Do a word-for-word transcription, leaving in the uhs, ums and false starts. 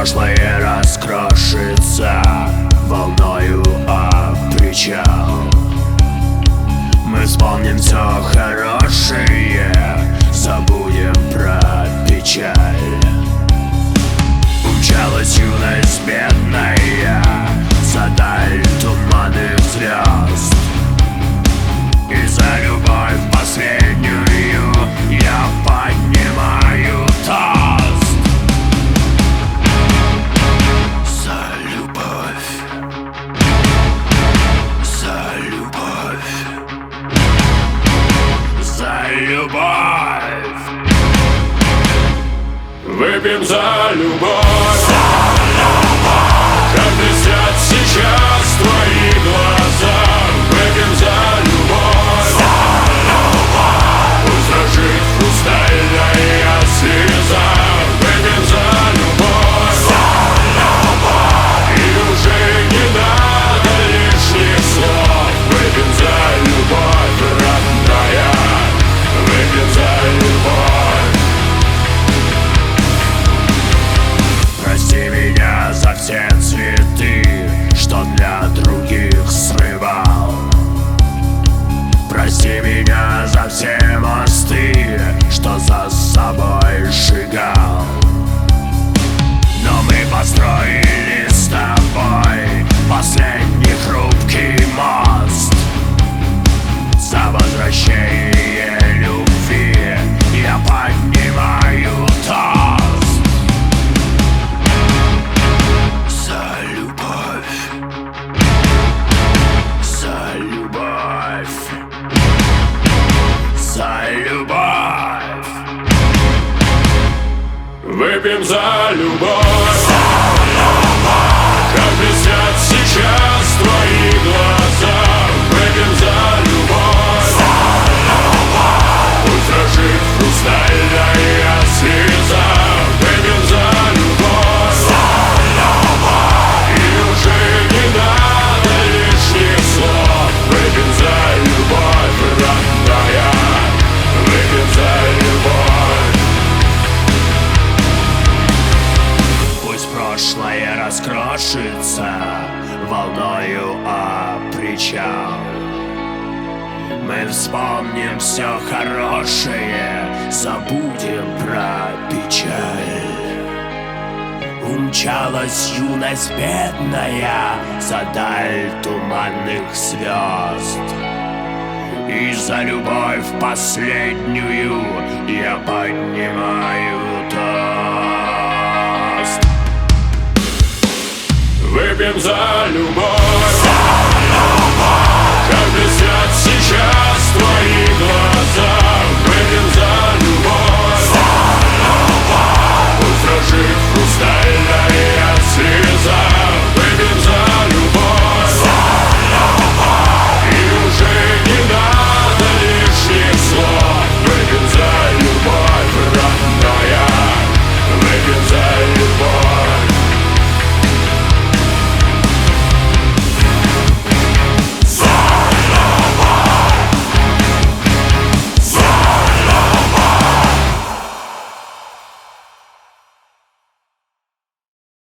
прошлое раскрошится волною о причал. Мы вспомним все хорошее, забудем про печаль. Умчалась юность бедная за даль туманных звезд, и за любовь последнюю я поднимаю тост. За любовь, за любовь, за любовь. Выпьем за любовь, за любовь. Как блестят сейчас твои глаза. Выпьем за любовь, за любовь. Пусть дрожит хрустальная слеза. Выпьем за любовь, за любовь. И уже не надо лишних слов. Выпьем за любовь, родная. Выпьем за любовь. Прости меня за все цветы, что для других срывал. Прости меня за все мосты, что за собой сжигал. Но мы построили с тобой последний хрупкий мост. За возвращение любви я поднимаю тост. За любовь, за любовь, за любовь. Выпьем за любовь, за любовь. Как блестят сейчас твои глаза. Выпьем за любовь, за любовь. Пусть дрожит хрустальная слеза. Выпьем за любовь, за любовь. И уже не надо лишних слов. Выпьем за любовь, родная. Выпьем за любовь. Пусть прошлое раскрошится волною о причал. Мы вспомним все хорошее, забудем про печаль. Умчалась юность бедная за даль туманных звезд, и за любовь последнюю я поднимаю тост. Выпьем за любовь,